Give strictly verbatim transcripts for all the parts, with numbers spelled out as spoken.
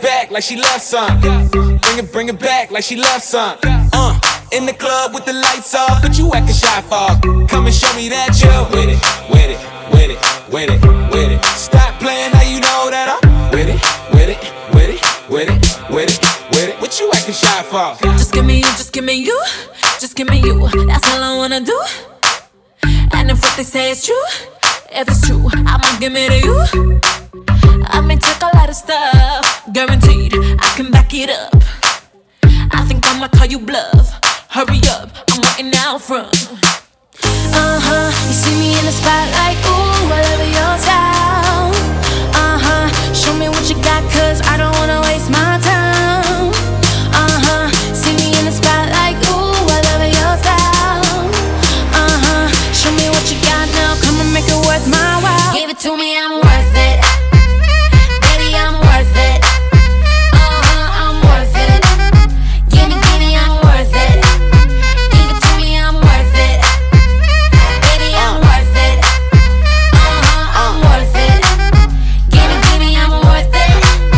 it back like she loves some. Bring it, bring it back like she loves some. Uh, in the club with the lights off, but you acting shy for. Come and show me that you're with it, with it, with it, with it, with it. Stop playing, now you know that I'm with it, with it, with it, with it, with it, with it. What you acting shy for? Just give me you, just give me you, just give me you. That's all I wanna do. And if what they say is true, if it's true, I'ma give it to you. I may take a lot of stuff, guaranteed I can back it up. I think I'ma call you bluff. Hurry up, I'm waiting out front. Uh-huh, you see me in the spotlight, ooh, I love your style. Uh-huh, show me what you got, cause I don't wanna waste my time. Uh-huh, see me in the spotlight, ooh, I love your style. Uh-huh, show me what you got now, come and make it worth my while. Give it to me, I'm worth it. Baby, I'm worth it. Uh-huh, I'm worth it. Give me, give me, I'm worth it. Give it to me, I'm worth it. Baby, I'm worth it. Uh-huh, I'm worth it. Give me, give me, I'm worth it.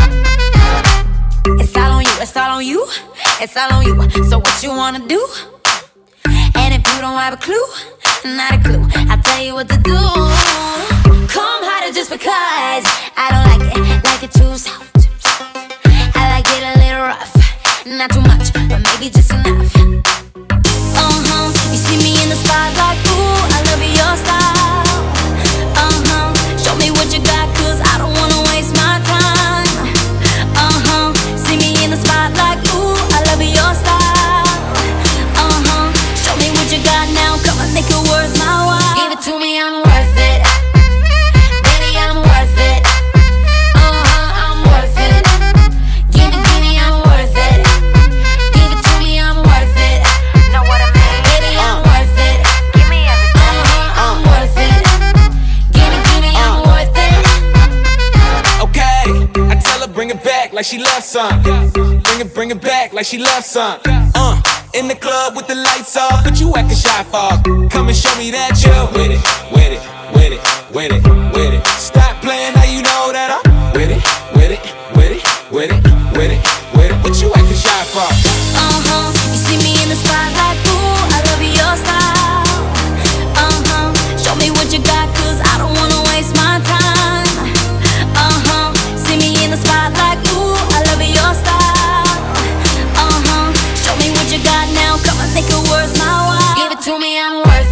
It's all on you, it's all on you, it's all on you. So what you wanna do? And if you don't have a clue, not a clue, I'll tell you what to do. Come harder just because I don't like it, like it too soft. I like it a little rough, not too much, but maybe just enough. Uh-huh, you see me in the spotlight, ooh, I love your style. Uh-huh, show me what you got, cause I don't wanna waste my time. Uh-huh, see me in the spotlight, ooh, I love your style. Uh-huh, show me what you got now, come and make it worth my while. Give it to me, I'm worth it. Baby, I'm worth it. Uh-huh, I'm worth it. Give me, give me, I'm worth it. Give it to me, I'm worth it. Know what I mean? Baby, I'm worth it. Give me everything. Uh-huh, I'm worth it. Give me, give me, I'm worth it. Okay, I tell her bring it back like she loves some. Bring it, bring it back like she loves some. Uh, in the club with the lights off, but you acting shy for. Come and show me that you're with it, with it, with it, with it, with it. Stop playing, now you know that I'm with it, with it, with it, with it, with it, with it. What you acting shy for? Uh-huh, you see me in the spotlight, ooh, I love your style. Uh-huh, show me what you got, cause I don't wanna waste my time. Uh-huh, see me in the spotlight, ooh, I love your style. Uh-huh, show me what you got now, come and make it worth my while. Give it to me, I'm worth it.